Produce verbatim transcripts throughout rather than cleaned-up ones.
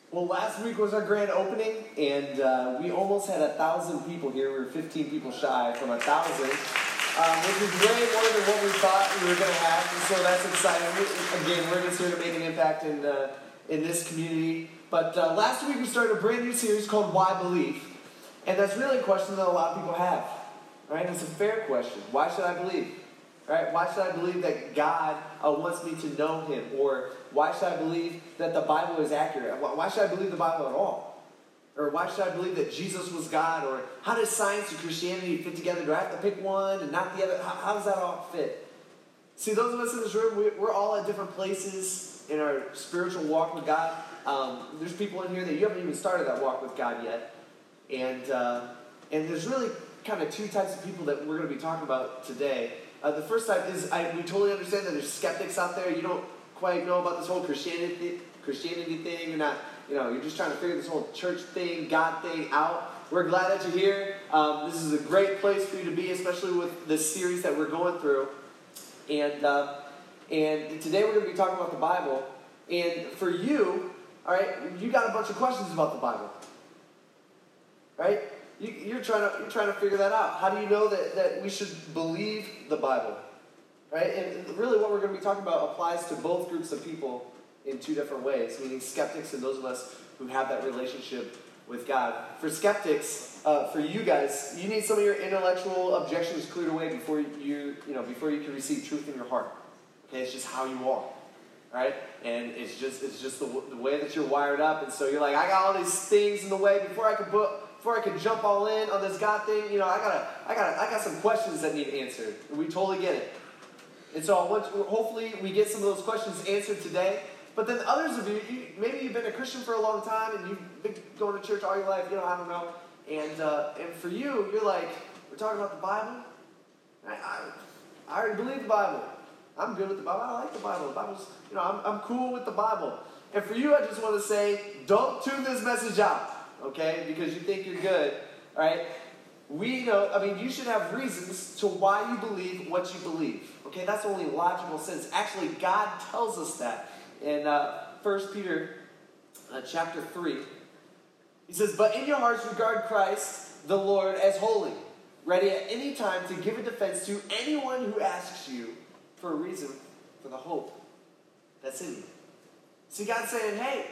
Well, last week was our grand opening, and uh, we almost had a thousand people here. We were fifteen people shy from a thousand, um, which is way more than what we thought we were going to have. And so that's exciting. We, again, we're just here to make an impact in uh, in this community. But uh, last week we started a brand new series called Why Believe, and that's really a question that a lot of people have. Right? And it's a fair question. Why should I believe? Right? Why should I believe that God uh, wants me to know Him? Or why should I believe that the Bible is accurate? Why should I believe the Bible at all? Or why should I believe that Jesus was God? Or how does science and Christianity fit together? Do I have to pick one and not the other? How, how does that all fit? See, those of us in this room, we, we're all at different places in our spiritual walk with God. Um, there's people in here that you haven't even started that walk with God yet. And, uh, and there's really kind of two types of people that we're going to be talking about today. Uh, the first type is, I, we totally understand that there's skeptics out there. You don't quite know about this whole Christianity Christianity thing. You're not, you know, you're just trying to figure this whole church thing, God thing out. We're glad that you're here. Um, this is a great place for you to be, especially with this series that we're going through. And uh, and today we're going to be talking about the Bible. And for you, all right, you got a bunch of questions about the Bible, right? You, you're trying to you're trying to figure that out. How do you know that, that we should believe the Bible? Right? And really what we're going to be talking about applies to both groups of people in two different ways, meaning skeptics and those of us who have that relationship with God. For skeptics, uh, for you guys, you need some of your intellectual objections cleared away before you, you know, before you can receive truth in your heart. Okay, it's just how you are. Right? And it's just it's just the, the way that you're wired up, and so you're like, I got all these things in the way before I could put Before I could jump all in on this God thing, you know, I gotta, I gotta, I got some questions that need answered. And we totally get it. And so, I want you, hopefully, we get some of those questions answered today. But then others of you, you, maybe you've been a Christian for a long time and you've been going to church all your life. You know, I don't know. And uh, and for you, you're like, we're talking about the Bible. I, I, I already believe the Bible. I'm good with the Bible. I like the Bible. The Bible's, you know, I'm I'm cool with the Bible. And for you, I just want to say, don't tune this message out. Okay, because you think you're good, all right? We know, I mean, you should have reasons to why you believe what you believe. Okay, that's only logical sense. Actually, God tells us that in uh, First Peter uh, chapter three. He says, but in your hearts regard Christ, the Lord, as holy, ready at any time to give a defense to anyone who asks you for a reason for the hope that's in you. See, God's saying, hey,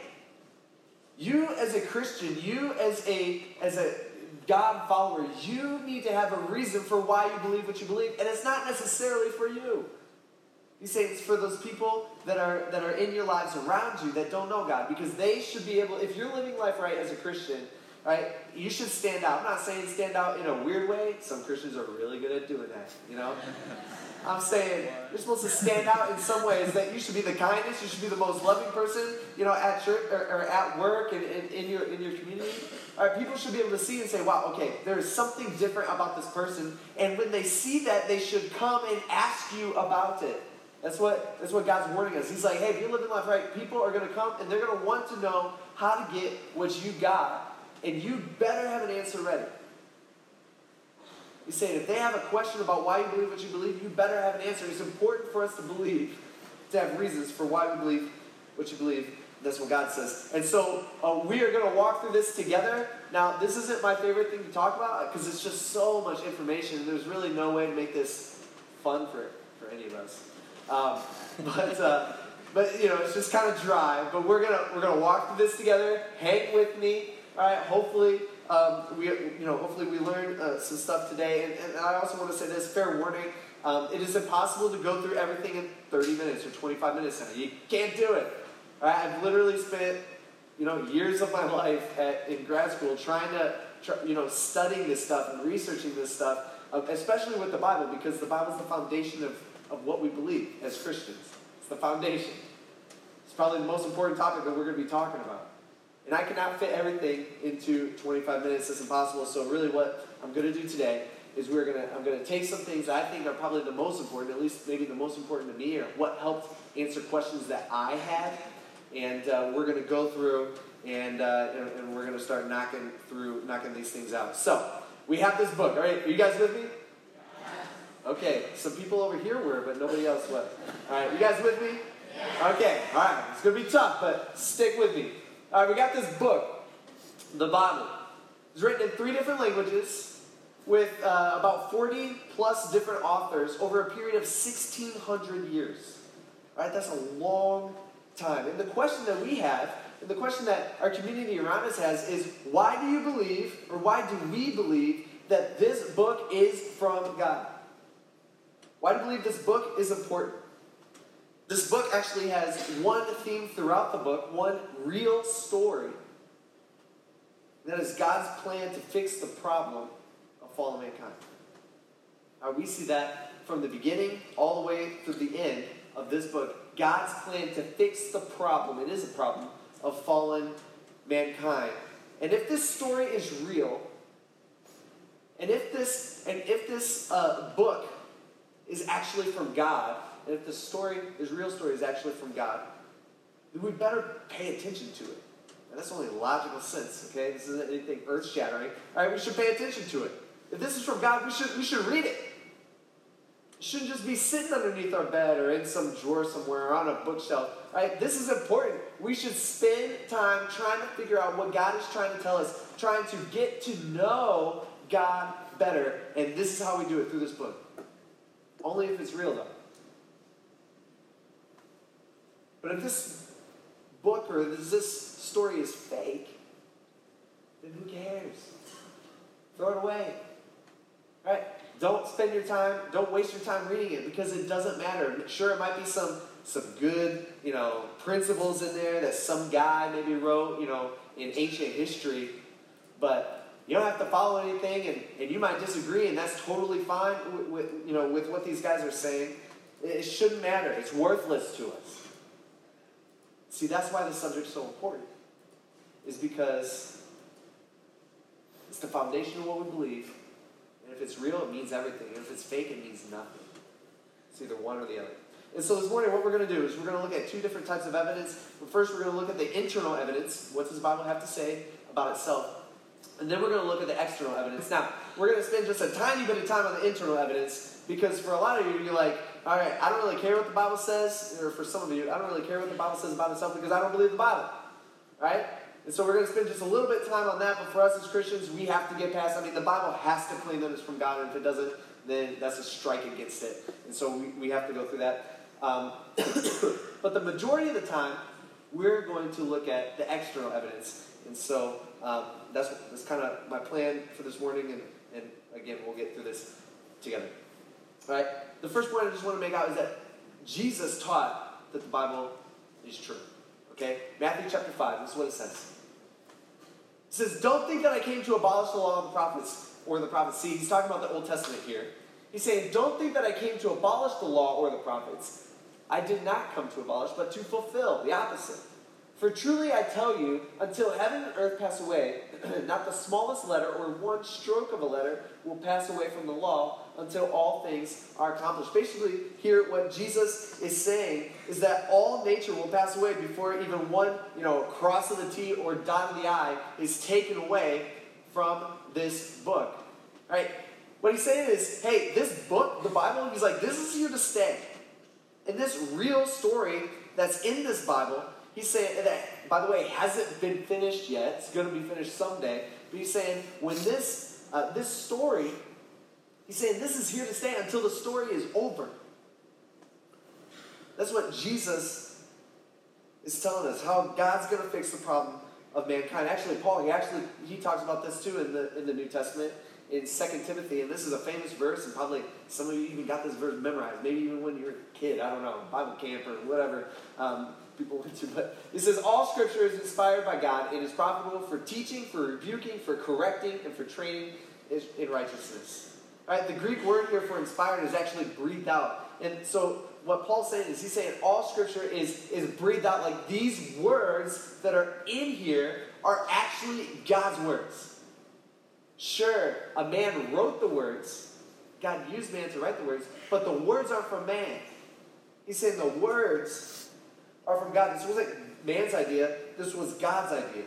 you as a Christian, you as a as a God follower, you need to have a reason for why you believe what you believe. And it's not necessarily for you. He's saying it's for those people that are that are in your lives around you that don't know God. Because they should be able, if you're living life right as a Christian, right, you should stand out. I'm not saying stand out in a weird way. Some Christians are really good at doing that, you know. I'm saying you're supposed to stand out in some ways, that you should be the kindest, you should be the most loving person, you know, at church or, or at work and, and in your in your community. All right, people should be able to see and say, wow, okay, there is something different about this person. And when they see that, they should come and ask you about it. That's what that's what God's warning us. He's like, hey, if you're living life right, people are going to come and they're going to want to know how to get what you got. And you better have an answer ready. He's saying if they have a question about why you believe what you believe, you better have an answer. It's important for us to believe, to have reasons for why we believe what you believe. That's what God says. And so uh, we are going to walk through this together. Now, this isn't my favorite thing to talk about because it's just so much information. There's really no way to make this fun for, for any of us. Um, but uh, but you know, it's just kind of dry. But we're gonna we're gonna walk through this together. Hang with me. All right. Hopefully. Um, we, you know, hopefully we learn uh, some stuff today. And, and I also want to say this, fair warning, um, it is impossible to go through everything in thirty minutes or twenty-five minutes now. You can't do it. All right? I've literally spent, you know, years of my life at, in grad school trying to, try, you know, studying this stuff and researching this stuff, uh, especially with the Bible, because the Bible is the foundation of, of what we believe as Christians. It's the foundation. It's probably the most important topic that we're going to be talking about. And I cannot fit everything into twenty-five minutes. It's impossible. So really what I'm going to do today is we're going to, I'm going to take some things that I think are probably the most important, at least maybe the most important to me, or what helped answer questions that I had. And uh, we're going to go through and, uh, and, and we're going to start knocking through, knocking these things out. So we have this book. All right, are you guys with me? Okay, some people over here were, but nobody else was. All right, you guys with me? Okay, all right. It's going to be tough, but stick with me. All right, we got this book, the Bible. It's written in three different languages with uh, about forty plus different authors over a period of sixteen hundred years. All right, that's a long time. And the question that we have, and the question that our community around us has is, why do you believe, or why do we believe that this book is from God? Why do you believe this book is important? This book actually has one theme throughout the book, one real story. That is God's plan to fix the problem of fallen mankind. Now, we see that from the beginning all the way through the end of this book. God's plan to fix the problem, it is a problem, of fallen mankind. And if this story is real, and if this, and if this uh, book is actually from God, and if the story, this real story is actually from God, then we better pay attention to it. And that's only logical sense, okay? This isn't anything earth-shattering. All right, we should pay attention to it. If this is from God, we should, we should read it. It shouldn't just be sitting underneath our bed or in some drawer somewhere or on a bookshelf. All right, this is important. We should spend time trying to figure out what God is trying to tell us, trying to get to know God better. And this is how we do it through this book. Only if it's real, though. But if this book or this story is fake, then who cares? Throw it away. All right? Don't spend your time, don't waste your time reading it because it doesn't matter. Sure, it might be some, some good, you know, principles in there that some guy maybe wrote, you know, in ancient history, but you don't have to follow anything, and, and you might disagree, and that's totally fine with, with, you know, with what these guys are saying. It shouldn't matter. It's worthless to us. See, that's why this subject's so important, is because it's the foundation of what we believe. And if it's real, it means everything. And if it's fake, it means nothing. It's either one or the other. And so this morning, what we're going to do is we're going to look at two different types of evidence. But first, we're going to look at the internal evidence. What does the Bible have to say about itself? And then we're going to look at the external evidence. Now, we're going to spend just a tiny bit of time on the internal evidence because for a lot of you, you're like, all right, I don't really care what the Bible says, or for some of you, I don't really care what the Bible says about itself because I don't believe the Bible, right? And so we're going to spend just a little bit of time on that, but for us as Christians, we have to get past, I mean, the Bible has to claim that it's from God, and if it doesn't, then that's a strike against it. And so we, we have to go through that. Um, but the majority of the time, we're going to look at the external evidence. And so um, that's, that's kind of my plan for this morning, and, and again, we'll get through this together. All right? The first point I just want to make out is that Jesus taught that the Bible is true. Okay? Matthew chapter five, this is what it says. It says, don't think that I came to abolish the law of the prophets or the prophets. See, he's talking about the Old Testament here. He's saying, don't think that I came to abolish the law or the prophets. I did not come to abolish, but to fulfill. The opposite. For truly I tell you, until heaven and earth pass away, not the smallest letter or one stroke of a letter will pass away from the law until all things are accomplished. Basically, here what Jesus is saying is that all nature will pass away before even one, you know, cross of the T or dot of the I is taken away from this book. All right? What he's saying is, hey, this book, the Bible, he's like, this is here to stay. And this real story that's in this Bible, he's saying that, by the way, hasn't been finished yet. It's going to be finished someday. But he's saying when this uh, this story, he's saying this is here to stay until the story is over. That's what Jesus is telling us, how God's going to fix the problem of mankind. Actually, Paul, he actually he talks about this too in the in the New Testament in Second Timothy, and this is a famous verse, and probably some of you even got this verse memorized, maybe even when you were a kid, I don't know, Bible camp or whatever. Um, people went to, but it says, all scripture is inspired by God and is profitable for teaching, for rebuking, for correcting, and for training in righteousness. All right, the Greek word here for inspired is actually breathed out. And so what Paul's saying is he's saying all scripture is, is breathed out, like these words that are in here are actually God's words. Sure, a man wrote the words. God used man to write the words, but the words are from man. He's saying the words are from God. This wasn't man's idea. This was God's idea.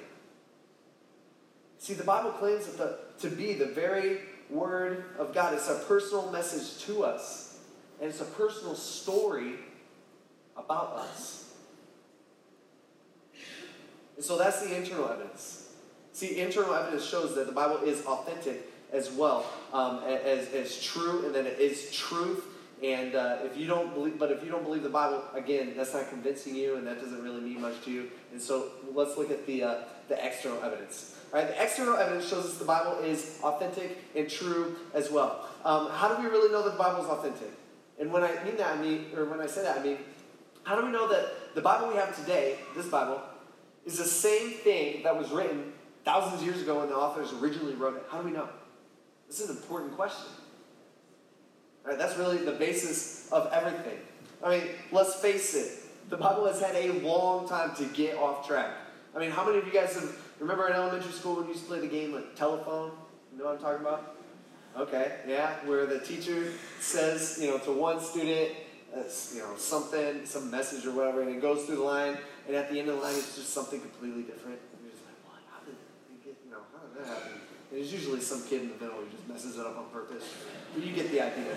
See, the Bible claims that the, to be the very word of God. It's a personal message to us. And it's a personal story about us. And so that's the internal evidence. See, internal evidence shows that the Bible is authentic as well, um, as, as true, and that it is truth. And uh, if you don't believe, but if you don't believe the Bible, again, that's not convincing you, and that doesn't really mean much to you. And so let's look at the uh, the external evidence. All right, the external evidence shows us the Bible is authentic and true as well. Um, how do we really know that the Bible is authentic? And when I mean that, I mean, or when I say that, I mean, how do we know that the Bible we have today, this Bible, is the same thing that was written thousands of years ago when the authors originally wrote it? How do we know? This is an important question. All right, that's really the basis of everything. I mean, let's face it. The Bible has had a long time to get off track. I mean, how many of you guys have, remember in elementary school when you used to play the game like telephone? You know what I'm talking about? Okay, yeah, where the teacher says, you know, to one student, uh, you know, something, some message or whatever, and it goes through the line, and at the end of the line, it's just something completely different. And you're just like, what? How did it get, you know, how did that happen? And it's usually some kid in the middle who just messes it up on purpose. But you get the idea.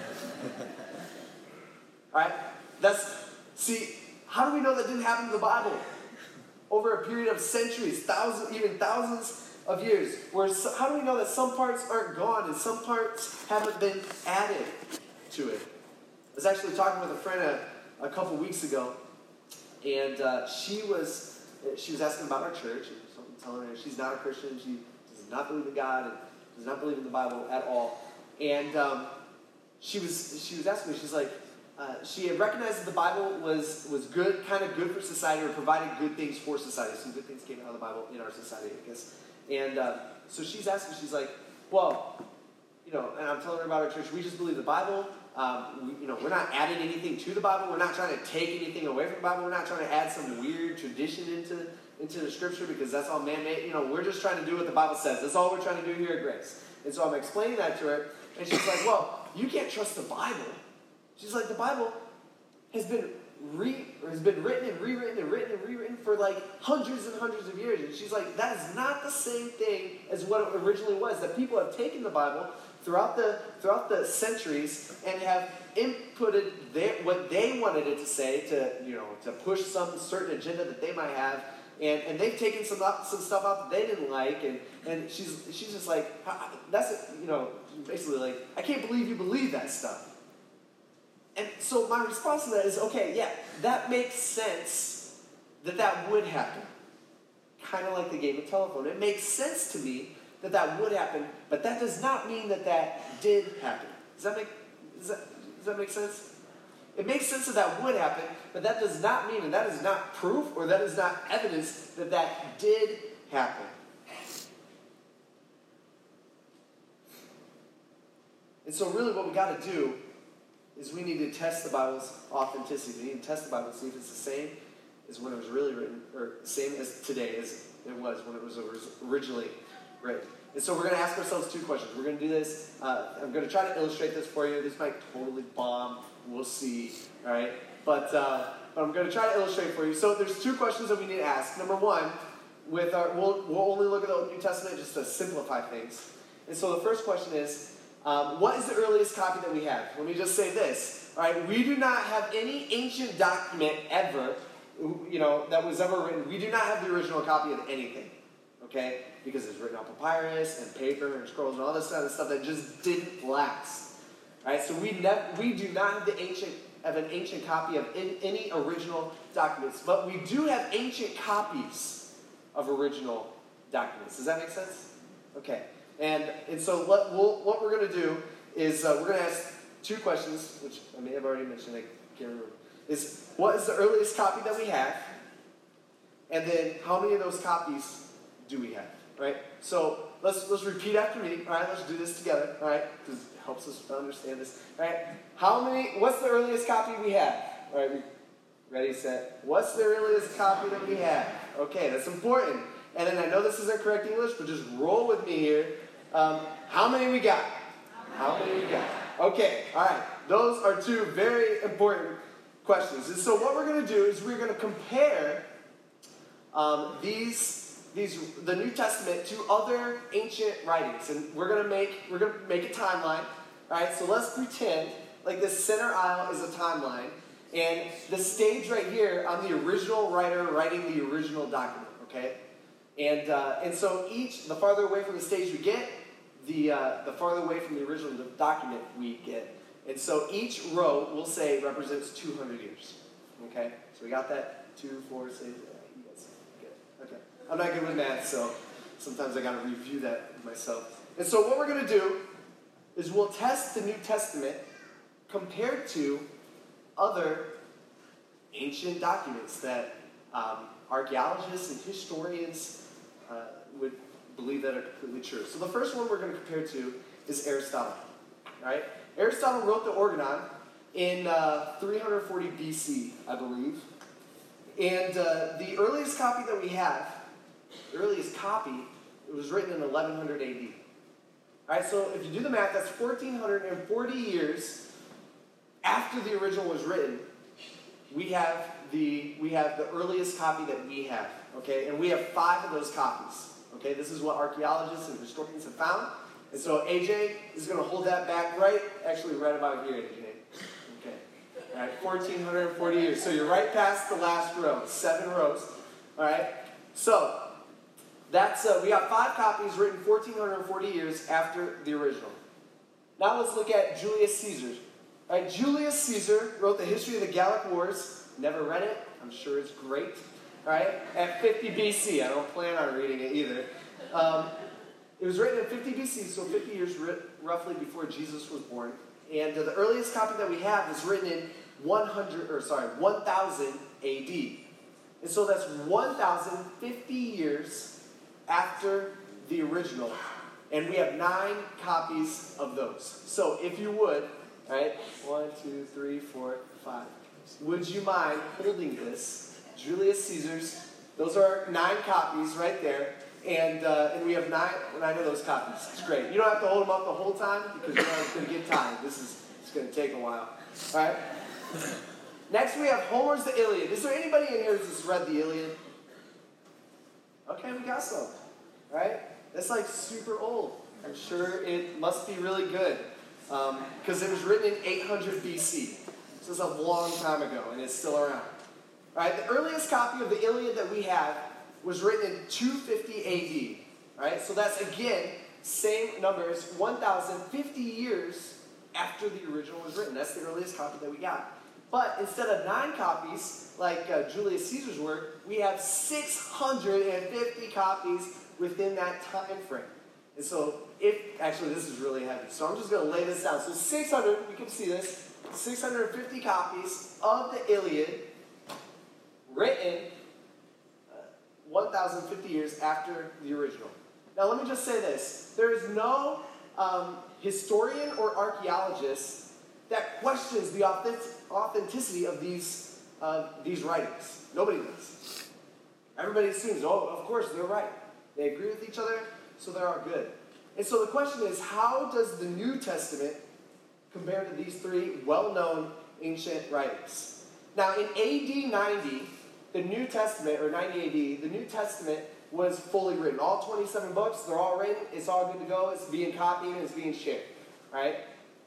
All right? That's, see, how do we know that didn't happen in the Bible? Over a period of centuries, thousands, even thousands of years. Where, how do we know that some parts aren't gone and some parts haven't been added to it? I was actually talking with a friend a, a couple weeks ago, and uh, she was she was asking about our church, and so I'm telling her she's not a Christian, she does not believe in God, and does not believe in the Bible at all. And um, she was she was asking me, she's like, uh, she had recognized that the Bible was was good, kind of good for society, or provided good things for society. Some good things came out of the Bible in our society, I guess. And uh, so she's asking, she's like, well, you know, and I'm telling her about our church. We just believe the Bible. Um, we, you know, we're not adding anything to the Bible. We're not trying to take anything away from the Bible. We're not trying to add some weird tradition into into the Scripture because that's all man-made. You know, we're just trying to do what the Bible says. That's all we're trying to do here at Grace. And so I'm explaining that to her, and she's like, well, you can't trust the Bible. She's like, the Bible has been re or has been written and rewritten and written and rewritten for like hundreds and hundreds of years. And she's like, that is not the same thing as what it originally was. That people have taken the Bible throughout the throughout the centuries and have inputted their, what they wanted it to say to, you know, to push some certain agenda that they might have. And, and they've taken some some stuff out that they didn't like, and, and she's she's just like, that's, you know, basically like, I can't believe you believe that stuff. And so my response to that is, okay, yeah, that makes sense that that would happen. Kind of like the game of telephone. It makes sense to me that that would happen, but that does not mean that that did happen. Does that make, does that, does that make sense? It makes sense that that would happen, but that does not mean, and that is not proof, or that is not evidence that that did happen. And so really what we got to do is we need to test the Bible's authenticity. We need to test the Bible and see if it's the same as when it was really written, or same as today as it was when it was originally written. And so we're going to ask ourselves two questions. We're going to do this. Uh, I'm going to try to illustrate this for you. This might totally bomb. We'll see. All right? But, uh, but I'm going to try to illustrate for you. So there's two questions that we need to ask. Number one, with our, we'll, we'll only look at the New Testament just to simplify things. And so the first question is, Um, what is the earliest copy that we have? Let me just say this. All right, we do not have any ancient document ever, you know, that was ever written. We do not have the original copy of anything, okay? Because it's written on papyrus and paper and scrolls and all this kind of stuff that just didn't last. All right, so we never, we do not have the ancient have an ancient copy of in, any original documents, but we do have ancient copies of original documents. Does that make sense? Okay. And and so what we'll, what we're going to do is uh, we're going to ask two questions, which I may have already mentioned, I can't remember. Is what is the earliest copy that we have? And then how many of those copies do we have? Right? So let's let's repeat after me. All right, let's do this together. All right, because it helps us to understand this. All right, how many? What's the earliest copy we have? All right, ready, set. What's the earliest copy that we have? Okay, that's important. And then I know this isn't correct English, but just roll with me here. Um, how many we got? How many we got? Okay, all right. Those are two very important questions. And so what we're going to do is we're going to compare um, these, these, the New Testament to other ancient writings, and we're going to make we're going to make a timeline. All right. So let's pretend like the center aisle is a timeline, and the stage right here, I'm the original writer writing the original document. Okay. And uh, and so each, the farther away from the stage we get, the uh, the farther away from the original document we get. And so each row, we'll say, represents two hundred years. Okay? So we got that? Two, four, six, eight, you guys. Good. Okay. I'm not good with math, so sometimes I got to review that myself. And so what we're going to do is we'll test the New Testament compared to other ancient documents that um, archaeologists and historians uh, would believe that are completely true. So the first one we're going to compare to is Aristotle. Right? Aristotle wrote the Organon in uh, three hundred forty B C, I believe. And uh, the earliest copy that we have, the earliest copy, it was written in eleven hundred A D. All right, so if you do the math, that's one thousand four hundred forty years after the original was written. We have the we have the earliest copy that we have. Okay, and we have five of those copies. Okay, this is what archaeologists and historians have found. And so A J is going to hold that back right, actually right about here, A J. Okay. All right, one thousand four hundred forty years. So you're right past the last row, seven rows. All right. So that's uh, we got five copies written one thousand four hundred forty years after the original. Now let's look at Julius Caesar. All right, Julius Caesar wrote the history of the Gallic Wars. Never read it. I'm sure it's great. All right, at fifty B C. I don't plan on reading it either. Um, It was written in fifty B C, so fifty years roughly before Jesus was born. And uh, the earliest copy that we have was written in one hundred, or sorry, one thousand A D. And so that's one thousand fifty years after the original. And we have nine copies of those. So if you would, all right, one, two, three, four, five. Would you mind holding this, Julius Caesar's? Those are nine copies right there. And uh, and we have nine, nine of those copies. It's great. You don't have to hold them up the whole time because you know it's going to get time. This is it's going to take a while. All right. Next we have Homer's The Iliad. Is there anybody in here who's read the Iliad? Okay, we got some. All right. That's like super old. I'm sure it must be really good because um, it was written in eight hundred B C. So it's a long time ago, and it's still around. All right. The earliest copy of the Iliad that we have was written in two fifty A D, right? So that's, again, same numbers, one thousand fifty years after the original was written. That's the earliest copy that we got. But instead of nine copies, like uh, Julius Caesar's work, we have six hundred fifty copies within that time frame. And so, if, actually, this is really heavy. So I'm just going to lay this down. So six hundred, you can see this, six hundred fifty copies of the Iliad written one thousand fifty years after the original. Now let me just say this. There is no um, historian or archaeologist that questions the authenticity of these, uh, these writings. Nobody does. Everybody assumes, oh, of course, they're right. They agree with each other, so they're all good. And so the question is, how does the New Testament compare to these three well-known ancient writings? Now in A D ninety, the New Testament, or ninety A D, the New Testament was fully written. All twenty-seven books, they're all written. It's all good to go. It's being copied and it's being shared. Right?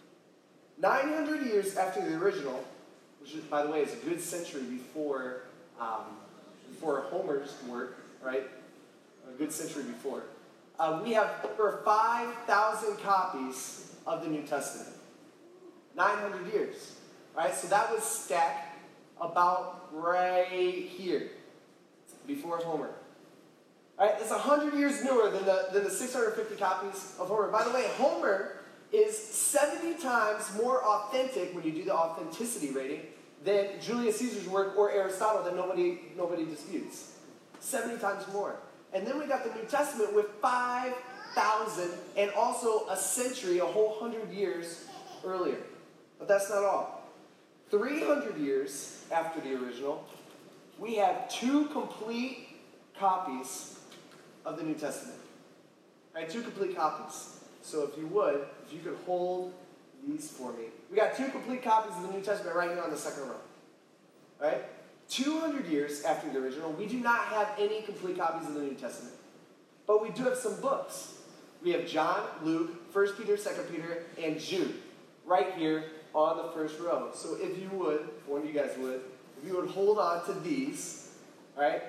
nine hundred years after the original, which, is, by the way, is a good century before, um, before Homer's work, right? A good century before. Uh, we have over five thousand copies of the New Testament. nine hundred years. Right? So that was stacked about right here, before Homer. All right, it's one hundred years newer than the, than the six hundred fifty copies of Homer. By the way, Homer is seventy times more authentic when you do the authenticity rating than Julius Caesar's work or Aristotle that nobody, nobody disputes. seventy times more. And then we got the New Testament with five thousand and also a century, a whole hundred years earlier. But that's not all. three hundred years after the original, we have two complete copies of the New Testament. All right, two complete copies. So if you would, if you could hold these for me. We got two complete copies of the New Testament right here on the second row. All right? two hundred years after the original, we do not have any complete copies of the New Testament. But we do have some books. We have John, Luke, First Peter, Second Peter, and Jude right here on the first row. So if you would, if one of you guys would, if you would hold on to these, all right?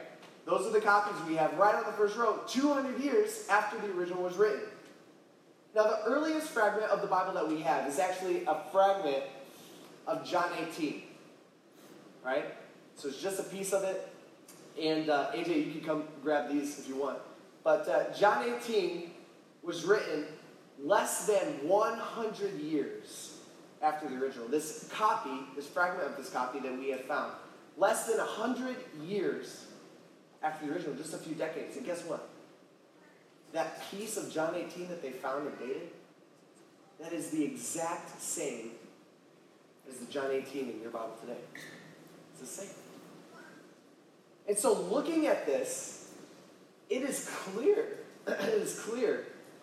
Those are the copies we have right on the first row, two hundred years after the original was written. Now, the earliest fragment of the Bible that we have is actually a fragment of John eighteen. Right? So it's just a piece of it. And uh, A J, you can come grab these if you want. But uh, John eighteen was written less than one hundred years after the original. This copy, this fragment of this copy that we have found, less than one hundred years after the original, just a few decades. And guess what? That piece of John eighteen that they found and dated, that is the exact same as the John eighteen in your Bible today. It's the same. And so looking at this, it is clear, it is clear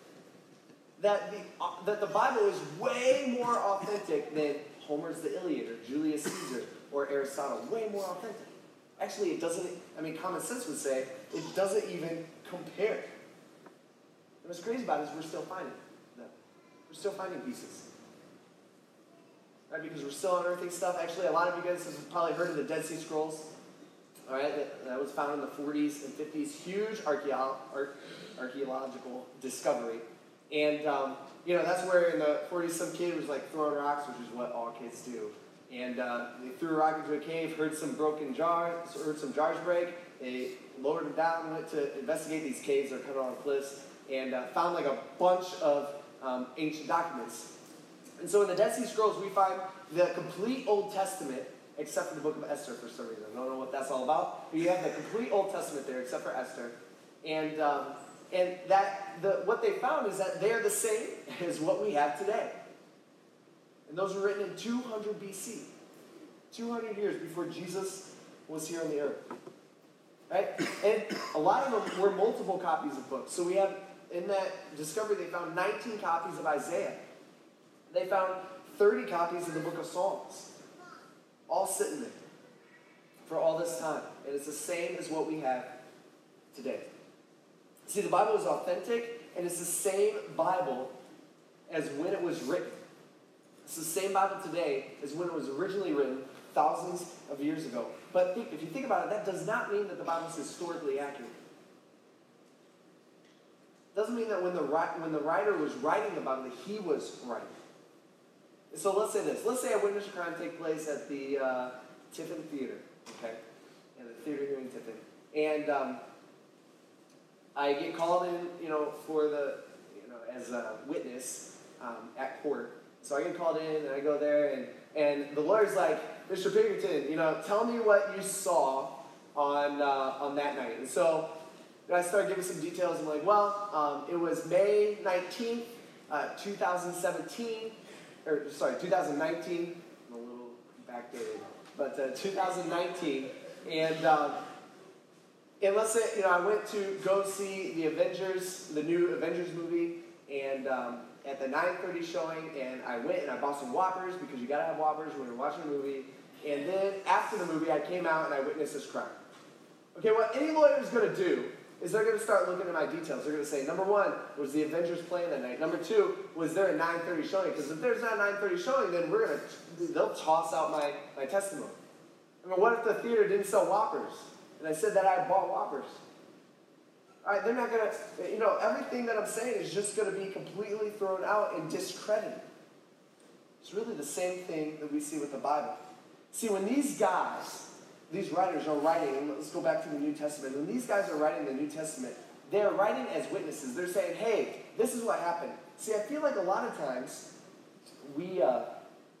that the, uh, that the Bible is way more authentic than Homer's The Iliad or Julius Caesar or Aristotle. Way more authentic. Actually, it doesn't, I mean, common sense would say it doesn't even compare. And what's crazy about it is we're still finding them. We're still finding pieces. Right, because we're still unearthing stuff. Actually, a lot of you guys have probably heard of the Dead Sea Scrolls. All right, that, that was found in the forties and fifties. Huge archaeo- ar- archaeological discovery. And, um, you know, that's where in the forties some kid was like throwing rocks, which is what all kids do. And uh, they threw a rock into a cave, heard some broken jars, heard some jars break. They lowered them down, went to investigate these caves that are cut on cliffs, and uh, found like a bunch of um, ancient documents. And so in the Dead Sea Scrolls, we find the complete Old Testament, except for the book of Esther for some reason. I don't know what that's all about. But you have the complete Old Testament there, except for Esther. And um, and that the what they found is that they're the same as what we have today. And those were written in two hundred B C. two hundred years before Jesus was here on the earth. Right? And a lot of them were multiple copies of books. So we have, in that discovery, they found nineteen copies of Isaiah. They found thirty copies of the book of Psalms, all sitting there for all this time. And it's the same as what we have today. See, the Bible is authentic, and it's the same Bible as when it was written. It's the same Bible today as when it was originally written thousands of years ago. But think, if you think about it, that does not mean that the Bible is historically accurate. It doesn't mean that when the, when the writer was writing the Bible, that he was writing. So let's say this. Let's say I witnessed a crime take place at the uh, Tiffin Theater, okay? And the theater here in Tiffin. And um, I get called in, you know, for the, you know, as a witness um, at court. So I get called in, and I go there, and, and the lawyer's like, Mister Pinkerton, you know, tell me what you saw on uh, on that night. And so I start giving some details. I'm like, well, um, it was May nineteenth, uh, two thousand seventeen. Or, sorry, two thousand nineteen, I'm a little backdated, but uh, two thousand nineteen, and um, and let's say, you know, I went to go see the Avengers, the new Avengers movie, and um, at the nine thirty showing, and I went and I bought some Whoppers, because you gotta have Whoppers when you're watching a movie, and then after the movie, I came out and I witnessed this crime. Okay, what any lawyer is gonna do is they're going to start looking at my details. They're going to say, number one, was the Avengers playing that night? Number two, was there a nine thirty showing? Because if there's not a nine thirty showing, then we're going to, they'll toss out my, my testimony. I mean, what if the theater didn't sell Whoppers? And I said that I bought Whoppers. All right, they're not going to, you know, everything that I'm saying is just going to be completely thrown out and discredited. It's really the same thing that we see with the Bible. See, when these guys, these writers are writing, and let's go back to the New Testament. When these guys are writing the New Testament, they are writing as witnesses. They're saying, hey, this is what happened. See, I feel like a lot of times we, uh, I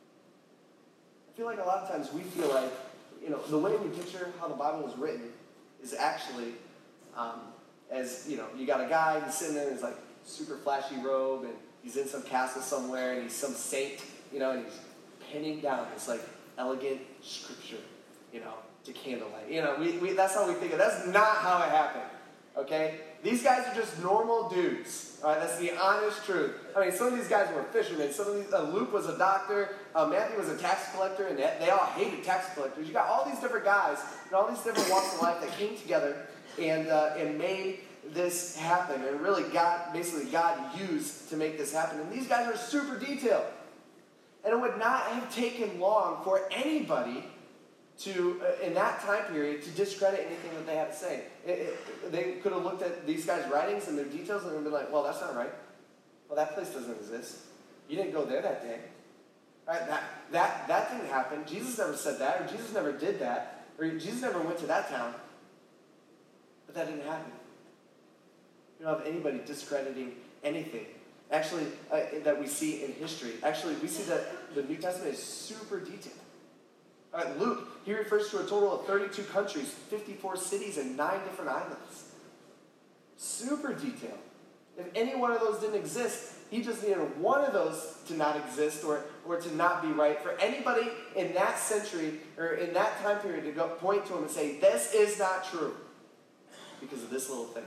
feel like a lot of times we feel like, you know, the way we picture how the Bible was written is actually, um, as, you know, you got a guy who's sitting there in his, like, super flashy robe, and he's in some castle somewhere, and he's some saint, you know, and he's penning down this, like, elegant scripture, you know, to candlelight. You know, we, we, that's how we think of it. That's not how it happened, okay? These guys are just normal dudes, all right? That's the honest truth. I mean, some of these guys were fishermen. Some of these, uh, Luke was a doctor. Uh, Matthew was a tax collector, and they all hated tax collectors. You got all these different guys and all these different walks of life that came together and uh, and made this happen. And really, God, basically, God used to make this happen. And these guys are super detailed. And it would not have taken long for anybody to, uh, in that time period, to discredit anything that they had to say. It, it, they could have looked at these guys' writings and their details and been like, well, that's not right. Well, that place doesn't exist. You didn't go there that day. Right? That, that, that didn't happen. Jesus never said that, or Jesus never did that, or Jesus never went to that town. But that didn't happen. You don't have anybody discrediting anything. Actually, uh, that we see in history. Actually, we see that the New Testament is super detailed. Uh, Luke, he refers to a total of thirty-two countries, fifty-four cities, and nine different islands. Super detailed. If any one of those didn't exist, he just needed one of those to not exist or, or to not be right. For anybody in that century or in that time period to go point to him and say, this is not true because of this little thing.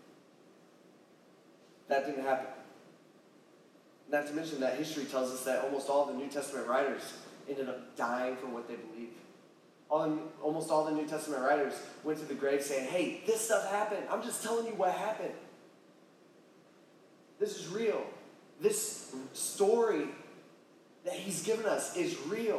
That didn't happen. Not to mention that history tells us that almost all the New Testament writers ended up dying for what they believed. All the, almost all the New Testament writers went to the grave saying, hey, this stuff happened. I'm just telling you what happened. This is real. This story that he's given us is real.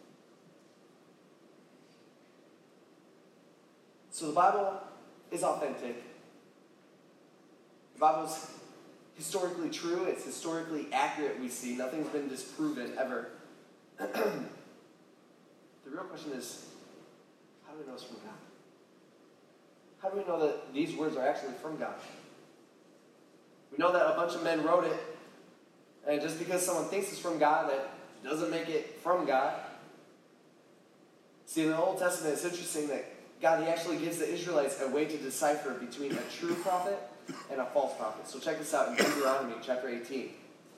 So the Bible is authentic. The Bible's historically true. It's historically accurate, we see. Nothing's been disproven ever. The real question is, how do we know it's from God? How do we know that these words are actually from God? We know that a bunch of men wrote it, and just because someone thinks it's from God, that doesn't make it from God. See, in the Old Testament, it's interesting that God, he actually gives the Israelites a way to decipher between a true prophet and a false prophet. So check this out in Deuteronomy chapter eighteen.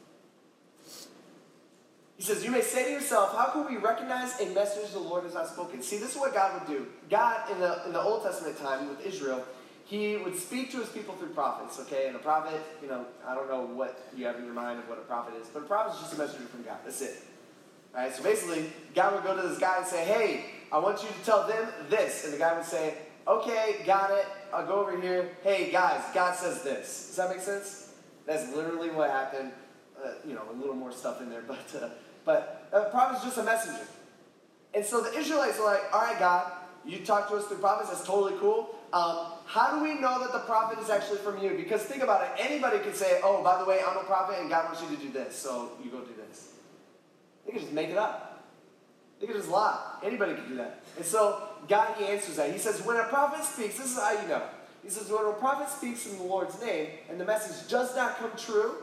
He says, you may say to yourself, how can we recognize a message the Lord has not spoken? See, this is what God would do. God, in the, in the Old Testament time with Israel, he would speak to his people through prophets, okay? And a prophet, you know, I don't know what you have in your mind of what a prophet is, but a prophet is just a messenger from God. That's it. All right, so basically, God would go to this guy and say, hey, I want you to tell them this. And the guy would say, okay, got it. I'll go over here. Hey, guys, God says this. Does that make sense? That's literally what happened. Uh, you know, a little more stuff in there, but uh, but a prophet is just a messenger. And so the Israelites are like, all right, God, you talk to us through prophets. That's totally cool. Um, how do we know that the prophet is actually from you? Because think about it. Anybody could say, oh, by the way, I'm a prophet and God wants you to do this, so you go do this. They could just make it up. They could just lie. Anybody could do that. And so God, he answers that. He says, when a prophet speaks, this is how you know. He says, when a prophet speaks in the Lord's name and the message does not come true,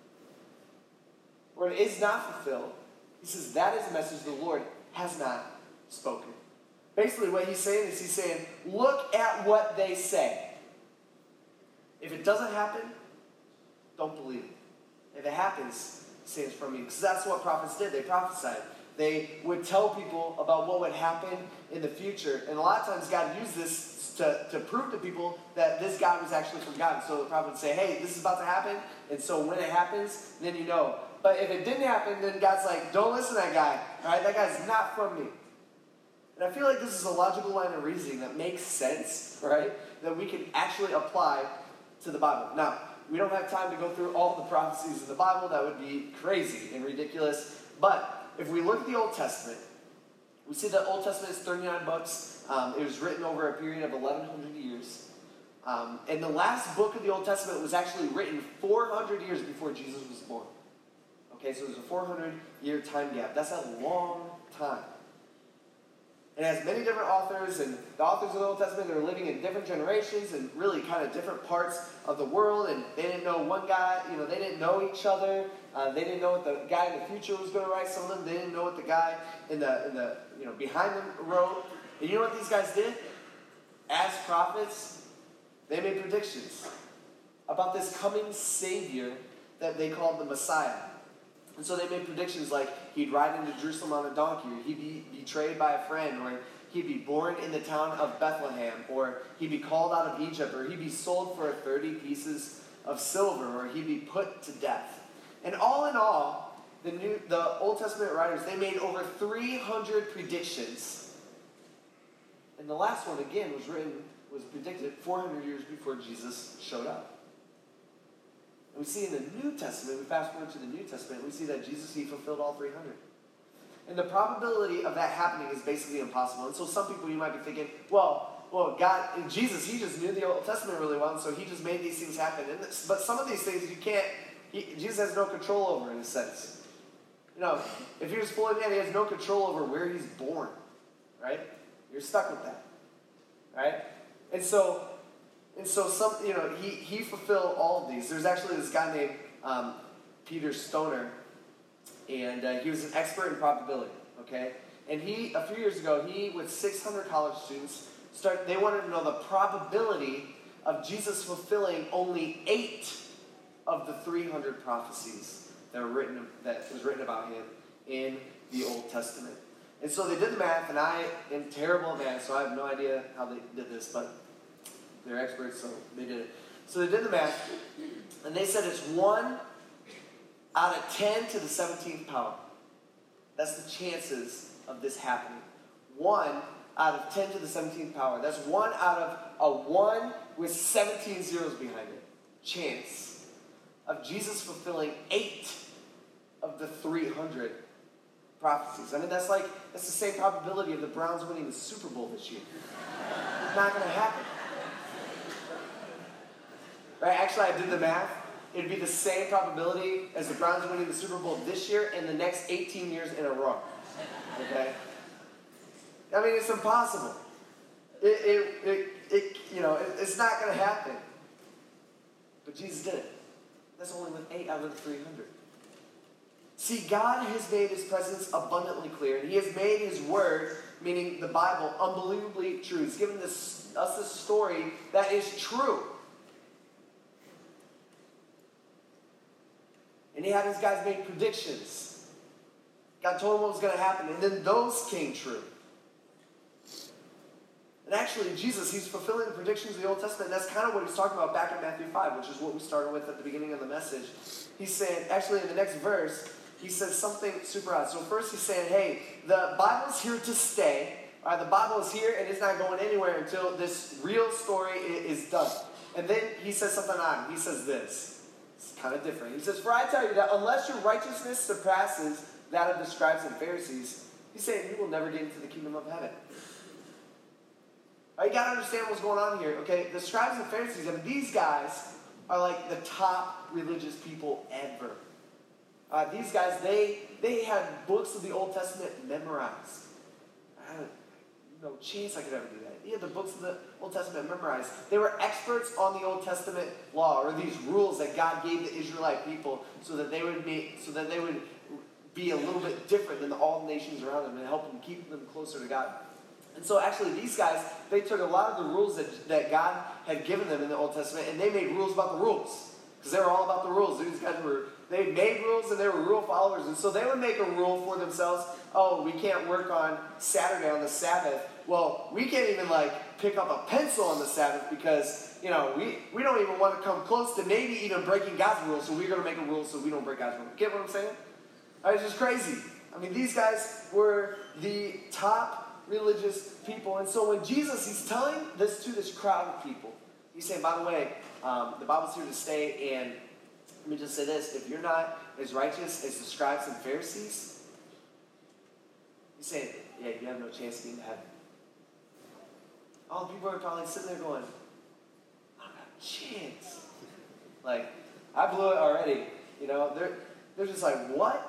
or it is not fulfilled, he says that is a message the Lord has not spoken. Basically what he's saying is he's saying, look at what they say. If it doesn't happen, don't believe it. If it happens, say it's from me. Because that's what prophets did. They prophesied. They would tell people about what would happen in the future. And a lot of times God used this to, to prove to people that this God was actually from God. So the prophet would say, hey, this is about to happen. And so when it happens, then you know. But if it didn't happen, then God's like, don't listen to that guy. All right, that guy's not from me. And I feel like this is a logical line of reasoning that makes sense, right? That we can actually apply to the Bible. Now, we don't have time to go through all the prophecies of the Bible. That would be crazy and ridiculous. But if we look at the Old Testament, we see the Old Testament is thirty-nine books. Um, it was written over a period of eleven hundred years. Um, and the last book of the Old Testament was actually written four hundred years before Jesus was born. Okay, so there's a four hundred year time gap. That's a long time. It has many different authors, and the authors of the Old Testament, they're living in different generations and really kind of different parts of the world, and they didn't know one guy, you know, they didn't know each other. Uh, they didn't know what the guy in the future was going to write. Some of them, they didn't know what the guy in the, in the you know, behind them wrote. And you know what these guys did? As prophets, they made predictions about this coming Savior that they called the Messiah. And so they made predictions like he'd ride into Jerusalem on a donkey, or he'd be betrayed by a friend, or he'd be born in the town of Bethlehem, or he'd be called out of Egypt, or he'd be sold for thirty pieces of silver, or he'd be put to death. And all in all, the new, the Old Testament writers, they made over three hundred predictions. And the last one, again, was written, was predicted four hundred years before Jesus showed up. And we see in the New Testament, we fast forward to the New Testament, we see that Jesus, he fulfilled all three hundred. And the probability of that happening is basically impossible. And so some people, you might be thinking, well, well, God, Jesus, he just knew the Old Testament really well, and so he just made these things happen. And this, but some of these things you can't, he, Jesus has no control over in a sense. You know, if he was fully man, he has no control over where he's born, right? You're stuck with that, right? And so, and so some, you know, he, he fulfilled all of these. There's actually this guy named um, Peter Stoner, and uh, he was an expert in probability, okay? And he, a few years ago, he, with six hundred college students, start, they wanted to know the probability of Jesus fulfilling only eight of the three hundred prophecies that were written, that was written about him in the Old Testament. And so they did the math, and I am terrible at math, so I have no idea how they did this, but they're experts, so they did it. So they did the math, and they said it's one out of ten to the seventeenth power. That's the chances of this happening. One out of ten to the seventeenth power. That's one out of a one with seventeen zeros behind it. Chance of Jesus fulfilling eight of the three hundred prophecies. I mean, that's like, that's the same probability of the Browns winning the Super Bowl this year. It's not going to happen. Right? Actually, I did the math. It'd be the same probability as the Browns winning the Super Bowl this year and the next eighteen years in a row. Okay? I mean, it's impossible. It, it, it, it you know, it, it's not going to happen. But Jesus did it. That's only with eight out of the three hundred. See, God has made his presence abundantly clear, and he has made his word, meaning the Bible, unbelievably true. He's given this, us this story that is true. And he had his guys make predictions. God told him what was going to happen, and then those came true. And actually, Jesus, he's fulfilling the predictions of the Old Testament, and that's kind of what he's talking about back in Matthew five, which is what we started with at the beginning of the message. He's saying, actually, in the next verse, he says something super odd. So first he's saying, hey, the Bible's here to stay. All right, the Bible is here, and it's not going anywhere until this real story is done. And then he says something odd. He says this. It's kind of different. He says, for I tell you that unless your righteousness surpasses that of the scribes and Pharisees, he's saying you will never get into the kingdom of heaven. All right, you got to understand what's going on here, okay? The scribes and Pharisees, I mean, these guys are like the top religious people ever. Uh, these guys, they they had books of the Old Testament memorized. I had no chance I could ever do that. They had the books of the Old Testament memorized. They were experts on the Old Testament law, or these rules that God gave the Israelite people so that they would be, so that they would be a little bit different than all the nations around them and help them keep them closer to God. And so actually these guys, they took a lot of the rules that, that God had given them in the Old Testament, and they made rules about the rules. Because they were all about the rules. These guys were, they made rules and they were rule followers. And so they would make a rule for themselves. Oh, we can't work on Saturday on the Sabbath. Well, we can't even like pick up a pencil on the Sabbath because, you know, we, we don't even want to come close to maybe even breaking God's rules. So we're going to make a rule so we don't break God's rules. Get what I'm saying? It's just crazy. I mean, these guys were the top religious people. And so when Jesus, he's telling this to this crowd of people, he's saying, by the way, um, the Bible's here to stay, and let me just say this, if you're not as righteous as the scribes and Pharisees, he's saying, yeah, you have no chance of getting to heaven. All the people are probably sitting there going, I don't have a chance. Like, I blew it already. You know, they're, they're just like, what?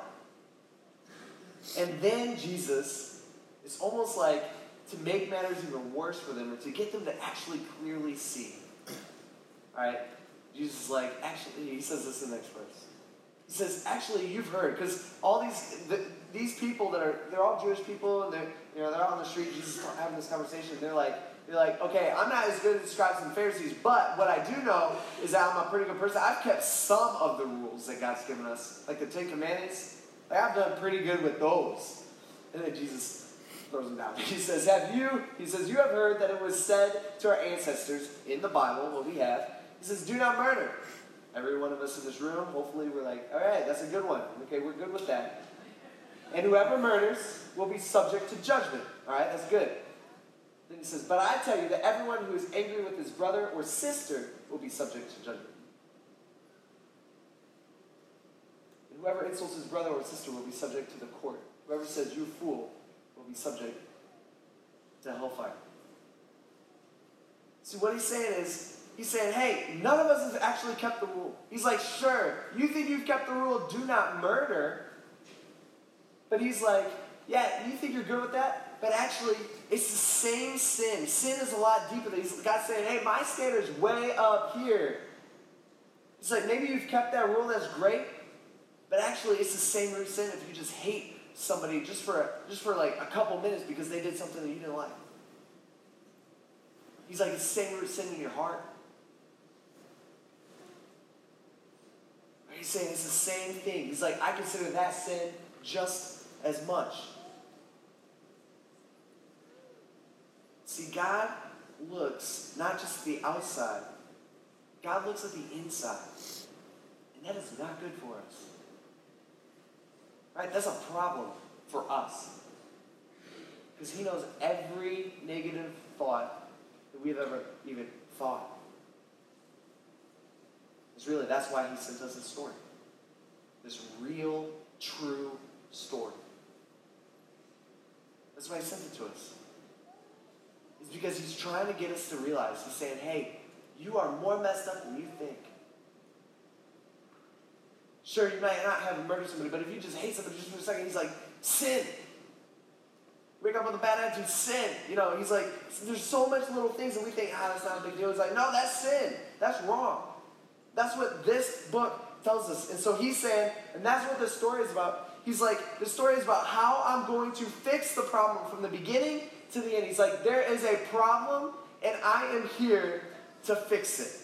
And then Jesus, it's almost like to make matters even worse for them, or to get them to actually clearly see. All right? Jesus is like, actually, he says this in the next verse. He says, actually, you've heard, because all these the, these people that are, they're all Jewish people, and they're, you know, they're out on the street, Jesus is having this conversation, they're like, they're like, okay, I'm not as good as the scribes and Pharisees, but what I do know is that I'm a pretty good person. I've kept some of the rules that God's given us, like the Ten Commandments. Like, I've done pretty good with those. And then Jesus throws them down. He says, have you, he says, you have heard that it was said to our ancestors in the Bible, what we have, he says, do not murder. Every one of us in this room, hopefully we're like, all right, that's a good one. Okay, we're good with that. And whoever murders will be subject to judgment. All right, that's good. Then he says, but I tell you that everyone who is angry with his brother or sister will be subject to judgment. And whoever insults his brother or sister will be subject to the court. Whoever says you fool will be subject to hellfire. See, what he's saying is, he's saying, hey, none of us has actually kept the rule. He's like, sure, you think you've kept the rule, do not murder. But he's like, yeah, you think you're good with that? But actually, it's the same sin. Sin is a lot deeper than he's God's saying, hey, my standard's way up here. It's like, maybe you've kept that rule, that's great. But actually, it's the same root sin if you just hate somebody just for, just for like a couple minutes because they did something that you didn't like. He's like, it's the same root sin in your heart. He's saying it's the same thing. He's like, I consider that sin just as much. See, God looks not just at the outside. God looks at the inside. And that is not good for us. Right? That's a problem for us. Because he knows every negative thought that we've ever even thought. It's really, that's why he sent us this story. This real, true story. That's why he sent it to us. It's because he's trying to get us to realize, he's saying, hey, you are more messed up than you think. Sure, you might not have murdered somebody, but if you just hate somebody just for a second, he's like, sin. Wake up with a bad attitude, sin. You know, he's like, there's so much little things that we think, ah, that's not a big deal. He's like, no, that's sin. That's wrong. That's what this book tells us. And so he's saying, and that's what this story is about. He's like, the story is about how I'm going to fix the problem from the beginning to the end. He's like, there is a problem, and I am here to fix it.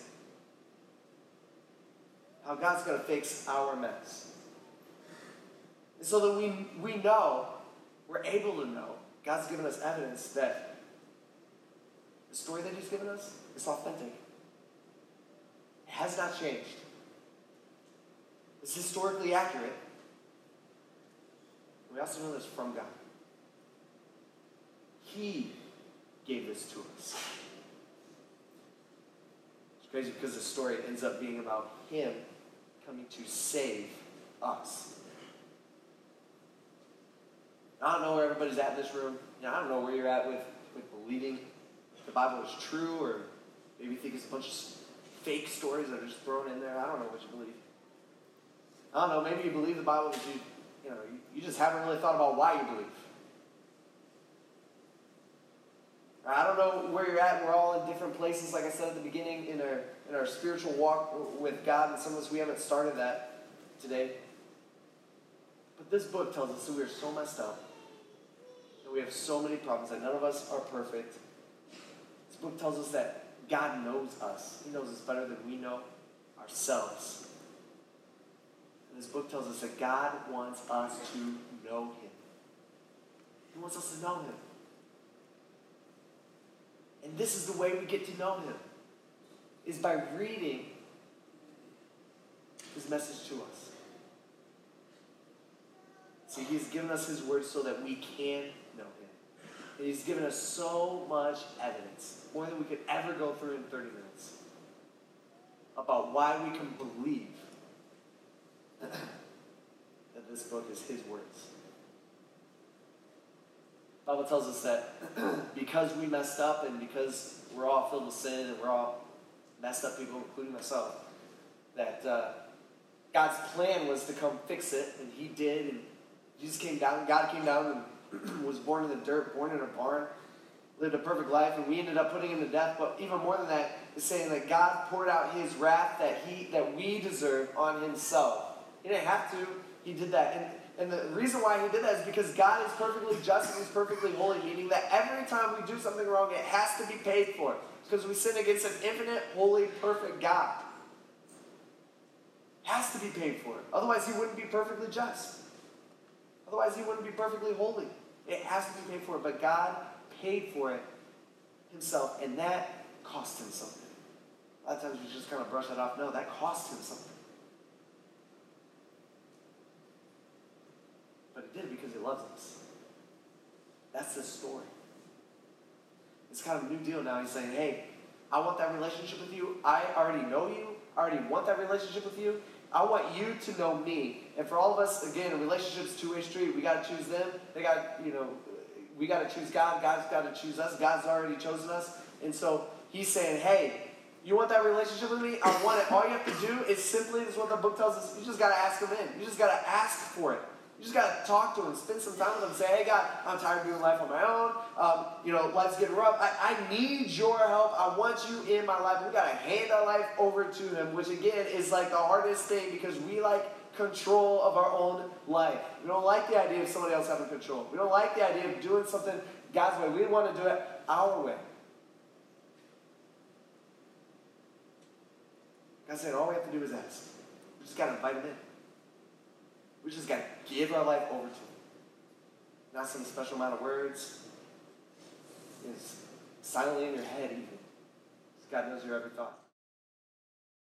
How God's going to fix our mess. And so that we, we know, we're able to know, God's given us evidence that the story that he's given us is authentic. It has not changed. It's historically accurate. We also know this from God. He gave this to us. It's crazy because the story ends up being about him coming to save us. I don't know where everybody's at in this room. You know, I don't know where you're at with, with believing the Bible is true, or maybe you think it's a bunch of fake stories that are just thrown in there. I don't know what you believe. I don't know, maybe you believe the Bible, but you, you know, you, you just haven't really thought about why you believe. I don't know where you're at. We're all in different places, like I said at the beginning, in our in our spiritual walk with God, and some of us, we haven't started that today. But this book tells us that we are so messed up, that we have so many problems, that none of us are perfect. This book tells us that God knows us. He knows us better than we know ourselves. And this book tells us that God wants us to know him. He wants us to know him. And this is the way we get to know him, is by reading his message to us. See, he's given us his word so that we can know him. And he's given us so much evidence, more than we could ever go through in thirty minutes, about why we can believe that this book is his words. The Bible tells us that because we messed up and because we're all filled with sin and we're all messed up people, including myself, that uh, God's plan was to come fix it, and he did. And Jesus came down, God came down and was born in the dirt, born in a barn, lived a perfect life, and we ended up putting him to death. But even more than that, is saying that God poured out his wrath that he that we deserve on himself. He didn't have to. He did that. And And the reason why he did that is because God is perfectly just and he's perfectly holy, meaning that every time we do something wrong, it has to be paid for. Because we sin against an infinite, holy, perfect God. It has to be paid for. Otherwise, he wouldn't be perfectly just. Otherwise, he wouldn't be perfectly holy. It has to be paid for. But God paid for it himself, and that cost him something. A lot of times we just kind of brush that off. No, that cost him something. But he did because he loves us. That's the story. It's kind of a new deal now. He's saying, hey, I want that relationship with you. I already know you. I already want that relationship with you. I want you to know me. And for all of us, again, a relationship's a two-way street. We got to choose them. They got, you know, we got to choose God. God's got to choose us. God's already chosen us. And so he's saying, hey, you want that relationship with me? I want it. All you have to do is simply, this is what the book tells us, you just got to ask him in. You just got to ask for it. You just got to talk to him, spend some time with him, say, hey, God, I'm tired of doing life on my own. Um, you know, life's getting rough. I, I need your help. I want you in my life. We got to hand our life over to him, which, again, is like the hardest thing because we like control of our own life. We don't like the idea of somebody else having control. We don't like the idea of doing something God's way. We want to do it our way. God said, all we have to do is ask. We just got to invite him in. We just got to give our life over to him. Not some special amount of words. It's silently in your head even. God knows your every thought.